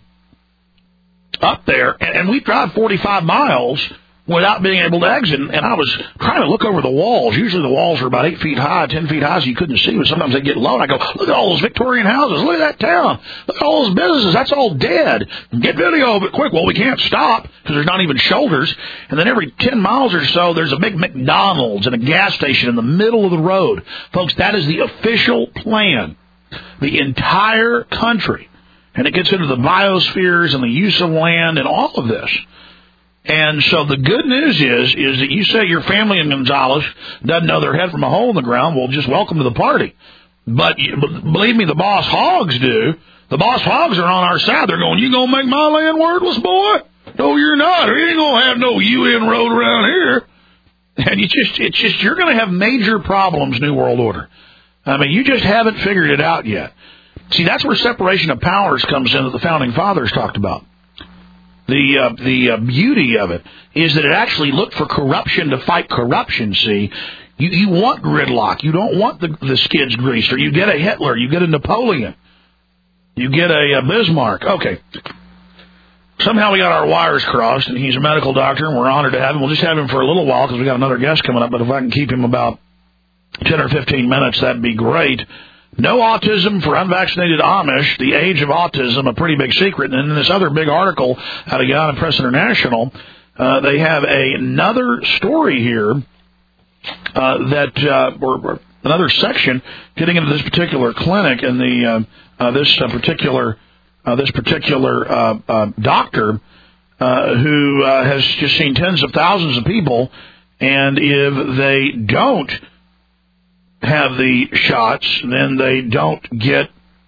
up there, and, and we drive forty-five miles without being able to exit. And I was trying to look over the walls. Usually the walls are about eight feet high, ten feet high, so you couldn't see, but sometimes they get low. And I go, look at all those Victorian houses. Look at that town. Look at all those businesses. That's all dead. Get video of it quick. Well, we can't stop because there's not even shoulders. And then every ten miles or so, there's a big McDonald's and a gas station in the middle of the road. Folks, that is the official plan. The entire country. And it gets into the biospheres and the use of land and all of this. And so the good news is, is that you say your family in Gonzales doesn't know their head from a hole in the ground. Well, just welcome to the party. But believe me, the boss hogs do. The boss hogs are on our side. They're going, you going to make my land wordless, boy? No, you're not. You ain't going to have no U N road around here. And you just, it's just, you're going to have major problems, New World Order. I mean, you just haven't figured it out yet. See, that's where separation of powers comes in that the Founding Fathers talked about. The uh, the uh, beauty of it is that it actually looked for corruption to fight corruption, see. You, you want gridlock. You don't want the, the skids greased. Or you get a Hitler. You get a Napoleon. You get a, a Bismarck. Okay. Somehow we got our wires crossed, and he's a medical doctor, and we're honored to have him. We'll just have him for a little while because we got another guest coming up, but if I can keep him about ten or fifteen minutes, that'd be great. No autism for unvaccinated Amish, the age of autism, a pretty big secret. And in this other big article out of Guyana Press International, uh, they have a, another story here uh, that, uh, or, or another section getting into this particular clinic and the uh, uh, this uh, particular uh, this particular uh, uh, doctor uh, who uh, has just seen tens of thousands of people, and if they don't have the shots, then they don't get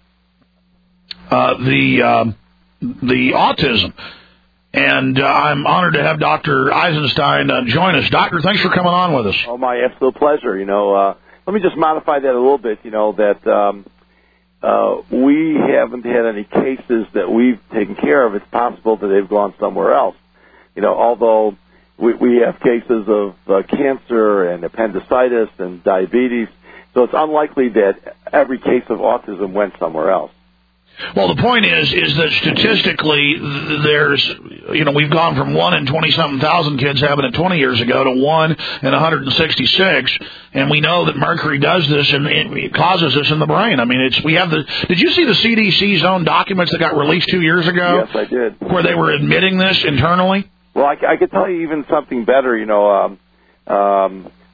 uh, the uh, the autism. And uh, I'm honored to have Doctor Eisenstein uh, join us. Doctor, thanks for coming on with us. Oh, my absolute pleasure. You know, uh, let me just modify that a little bit. You know that um, uh, we haven't had any cases that we've taken care of. It's possible that they've gone somewhere else. You know, although we, we have cases of uh, cancer and appendicitis and diabetes. So it's unlikely that every case of autism went somewhere else. Well, the point is, is that statistically, there's, you know, we've gone from one in twenty-something thousand kids having it twenty years ago to one in one hundred sixty-six, and we know that mercury does this and it causes this in the brain. I mean, it's, we have the, did you see the C D C's own documents that got released two years ago? Yes, I did. Where they were admitting this internally? Well, I, I could tell you even something better, you know, um, um,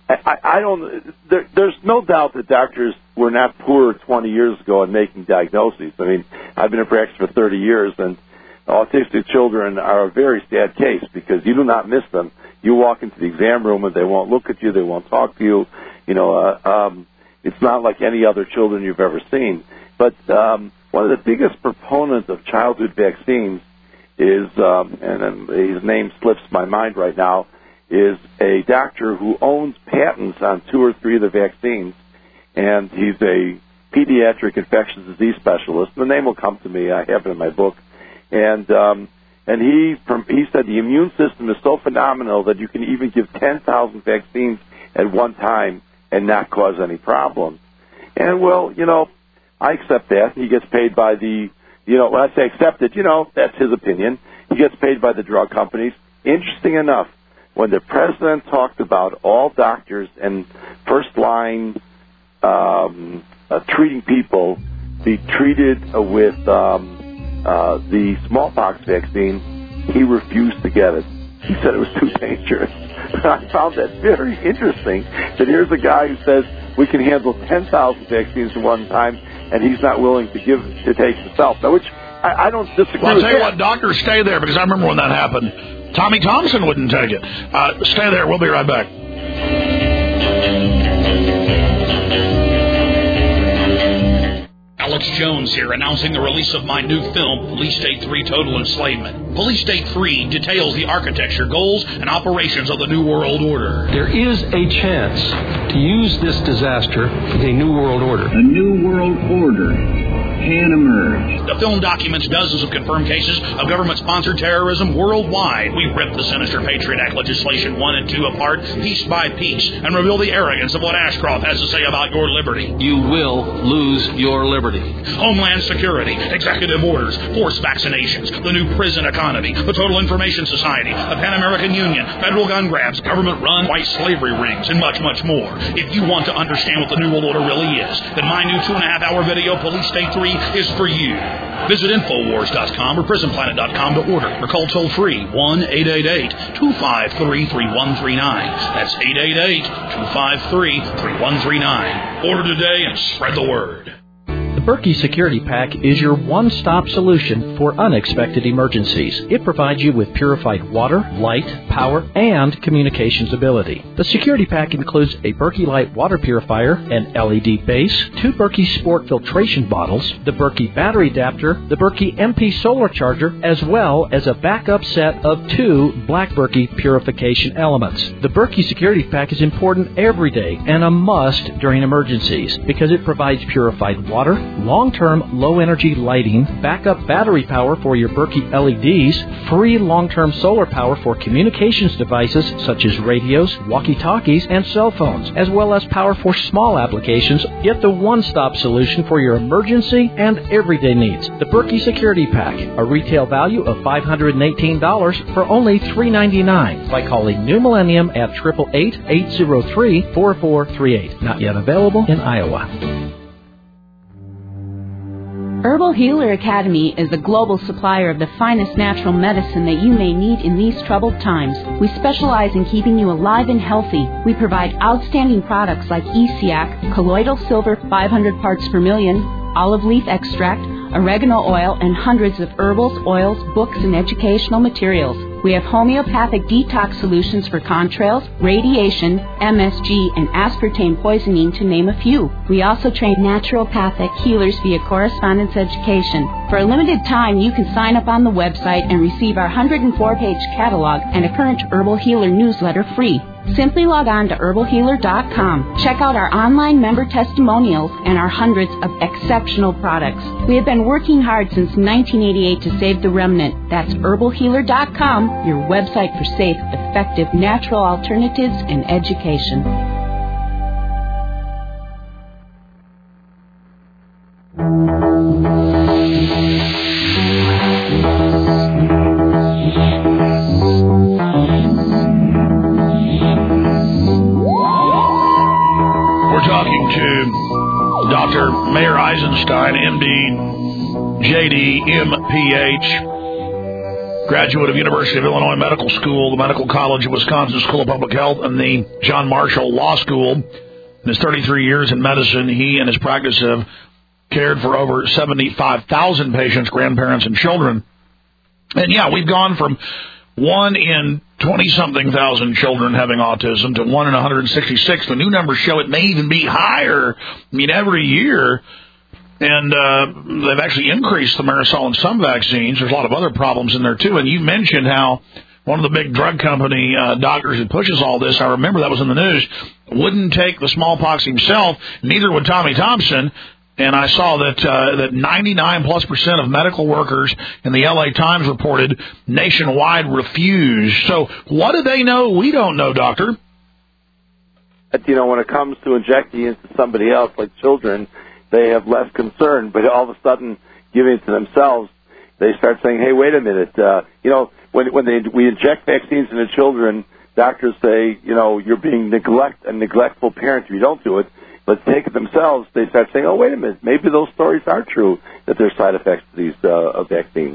I, I, I don't. There, there's no doubt that doctors were not poor twenty years ago in making diagnoses. I mean, I've been in practice for thirty years, and autistic children are a very sad case because you do not miss them. You walk into the exam room and they won't look at you, they won't talk to you. You know, uh, um, it's not like any other children you've ever seen. But um, one of the biggest proponents of childhood vaccines is, um, and, and his name slips my mind right now, is a doctor who owns patents on two or three of the vaccines, and he's a pediatric infectious disease specialist. The name will come to me. I have it in my book. And um, and he from, he said the immune system is so phenomenal that you can even give ten thousand vaccines at one time and not cause any problems. And, well, you know, I accept that. He gets paid by the, you know, when I say accept it, you know, that's his opinion. He gets paid by the drug companies. Interesting enough, when the president talked about all doctors and first-line um, uh, treating people be treated uh, with um, uh, the smallpox vaccine, he refused to get it. He said it was too dangerous. I found that very interesting, that here's a guy who says we can handle ten thousand vaccines at one time, and he's not willing to give to take himself. Now, which I, I don't disagree well, I'll with tell you that. what, doctors, stay there, because I remember when that happened. Tommy Thompson wouldn't take it. Uh, stay there. We'll be right back. Alex Jones here, announcing the release of my new film, Police State three Total Enslavement. Police State three details the architecture, goals, and operations of the New World Order. There is a chance to use this disaster as a New World Order. A New World Order can emerge. The film documents dozens of confirmed cases of government-sponsored terrorism worldwide. We rip the sinister Patriot Act legislation one and two apart, piece by piece, and reveal the arrogance of what Ashcroft has to say about your liberty. You will lose your liberty. Homeland Security, executive orders, forced vaccinations, the new prison economy, the Total Information Society, the Pan American Union, federal gun grabs, government-run white slavery rings, and much, much more. If you want to understand what the New World Order really is, then my new two-and-a-half-hour video, Police State three, is for you. Visit Infowars dot com or Prison Planet dot com to order, or call toll-free one eight eight eight, two five three, three one three nine. That's eight eight eight, two five three, three one three nine. Order today and spread the word. The Berkey Security Pack is your one-stop solution for unexpected emergencies. It provides you with purified water, light, power, and communications ability. The Security Pack includes a Berkey Light water purifier, an L E D base, two Berkey Sport filtration bottles, the Berkey battery adapter, the Berkey M P solar charger, as well as a backup set of two Black Berkey purification elements. The Berkey Security Pack is important every day and a must during emergencies because it provides purified water, long-term low-energy lighting, backup battery power for your Berkey L E Ds, free long-term solar power for communications devices such as radios, walkie-talkies, and cell phones, as well as power for small applications. Get the one-stop solution for your emergency and everyday needs. The Berkey Security Pack, a retail value of five hundred eighteen dollars for only three hundred ninety-nine dollars by calling New Millennium at eight eight eight, eight zero three, four four three eight. Not yet available in Iowa. Herbal Healer Academy is the global supplier of the finest natural medicine that you may need in these troubled times. We specialize in keeping you alive and healthy. We provide outstanding products like E C A C, colloidal silver five hundred parts per million, olive leaf extract, oregano oil, and hundreds of herbals, oils, books, and educational materials. We have homeopathic detox solutions for contrails, radiation, M S G, and aspartame poisoning, to name a few. We also train naturopathic healers via correspondence education. For a limited time, you can sign up on the website and receive our one hundred four page catalog and a current Herbal Healer newsletter free. Simply log on to herbal healer dot com. Check out our online member testimonials and our hundreds of exceptional products. We have been working hard since nineteen eighty-eight to save the remnant. That's herbal healer dot com, your website for safe, effective, natural alternatives and education. Talking to Doctor Mayer Eisenstein, M D, J D, M P H, graduate of University of Illinois Medical School, the Medical College of Wisconsin School of Public Health, and the John Marshall Law School. In his thirty-three years in medicine, he and his practice have cared for over seventy-five thousand patients, grandparents, and children. And, yeah, we've gone from one in twenty-something thousand children having autism to one in one hundred sixty-six. The new numbers show it may even be higher, I mean, every year. And uh, they've actually increased the Marisol in some vaccines. There's a lot of other problems in there, too. And you mentioned how one of the big drug company uh, doctors who pushes all this, I remember that was in the news, wouldn't take the smallpox himself. Neither would Tommy Thompson. And I saw that uh, that ninety-nine plus percent of medical workers in the L A Times reported nationwide refuse. So what do they know we don't know, Doctor? You know, when it comes to injecting into somebody else, like children, they have less concern. But all of a sudden, giving it to themselves, they start saying, hey, wait a minute. Uh, you know, when when they we inject vaccines into children, doctors say, you know, you're being neglect a neglectful parent if you don't do it. But take it themselves, they start saying, oh, wait a minute, maybe those stories are true, that there's side effects to these uh, vaccines.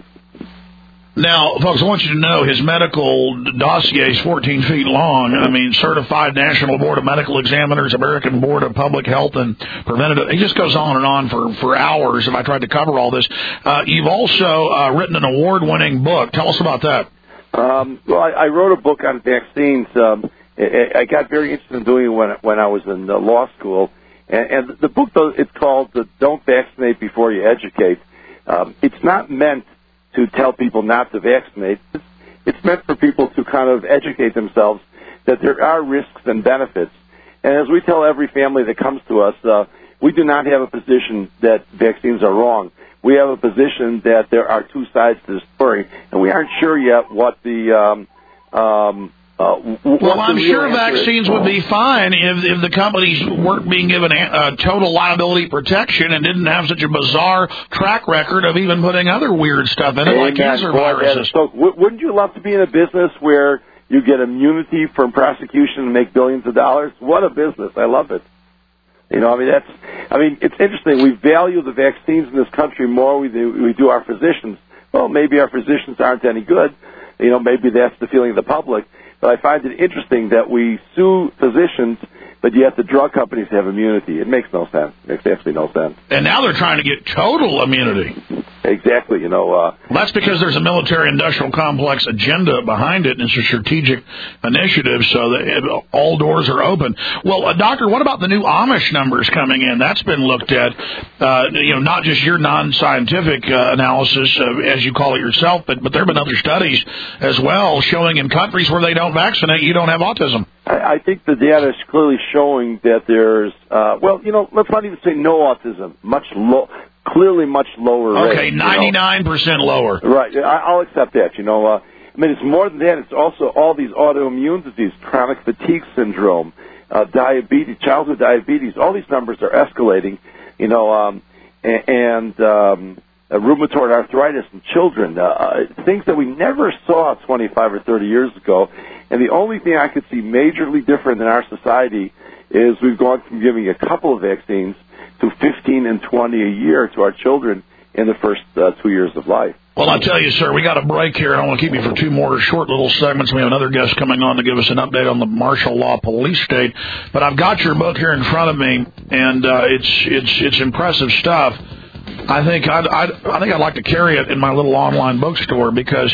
Now, folks, I want you to know his medical dossier is fourteen feet long. I mean, Certified National Board of Medical Examiners, American Board of Public Health and Preventative. He just goes on and on for, for hours if I tried to cover all this. Uh, you've also uh, written an award-winning book. Tell us about that. Um, well, I, I wrote a book on vaccines. Um, I, I got very interested in doing it when, when I was in uh, law school. And, and the book, though, it's called uh, Don't Vaccinate Before You Educate. Um, it's not meant to tell people not to vaccinate. It's, it's meant for people to kind of educate themselves that there are risks and benefits. And as we tell every family that comes to us, uh, we do not have a position that vaccines are wrong. We have a position that there are two sides to the story, and we aren't sure yet what the um, um, Uh, well, I'm sure vaccines would be fine if, if the companies weren't being given uh, total liability protection and didn't have such a bizarre track record of even putting other weird stuff in it, Amen. like cancer Boy, viruses. So, w- wouldn't you love to be in a business where you get immunity from prosecution and make billions of dollars? What a business. I love it. You know, I mean, that's, I mean, it's interesting. We value the vaccines in this country more than we do our physicians. Well, maybe our physicians aren't any good. You know, maybe that's the feeling of the public. But I find it interesting that we sue physicians, but yet the drug companies have immunity. It makes no sense. It makes absolutely no sense. And now they're trying to get total immunity. Exactly. You know, uh, well, that's because there's a military-industrial complex agenda behind it, and it's a strategic initiative, so that it, all doors are open. Well, uh, Doctor, what about the new Amish numbers coming in? That's been looked at, uh, you know, not just your non-scientific uh, analysis, uh, as you call it yourself, but, but there have been other studies as well showing in countries where they don't vaccinate, you don't have autism. I, I think the data is clearly showing that there's, uh, well, you know, let's not even say no autism, much low. Clearly much lower okay, rate. Okay, ninety-nine percent you know. lower. Right, I, I'll accept that, you know. Uh, I mean, it's more than that. It's also all these autoimmune diseases, chronic fatigue syndrome, uh, diabetes, childhood diabetes. All these numbers are escalating, you know, um, and, and um, uh, rheumatoid arthritis in children, uh, things that we never saw twenty-five or thirty years ago. And the only thing I could see majorly different in our society is we've gone from giving a couple of vaccines to fifteen and twenty a year to our children in the first uh, two years of life. Well, I tell you, sir, we got a break here, and I want to keep you for two more short little segments. We have another guest coming on to give us an update on the martial law police state. But I've got your book here in front of me, and uh, it's it's it's impressive stuff. I think I'd, I'd I think I'd like to carry it in my little online bookstore because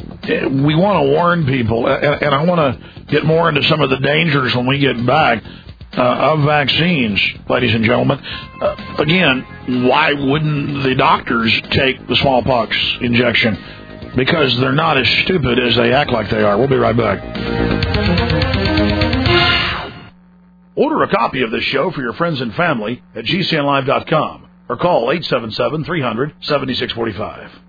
we want to warn people, and, and I want to get more into some of the dangers when we get back. Uh, of vaccines, ladies and gentlemen. Uh, again, why wouldn't the doctors take the smallpox injection? Because they're not as stupid as they act like they are. We'll be right back. Order a copy of this show for your friends and family at G C N live dot com or call eight seven seven, three hundred, seventy-six forty-five.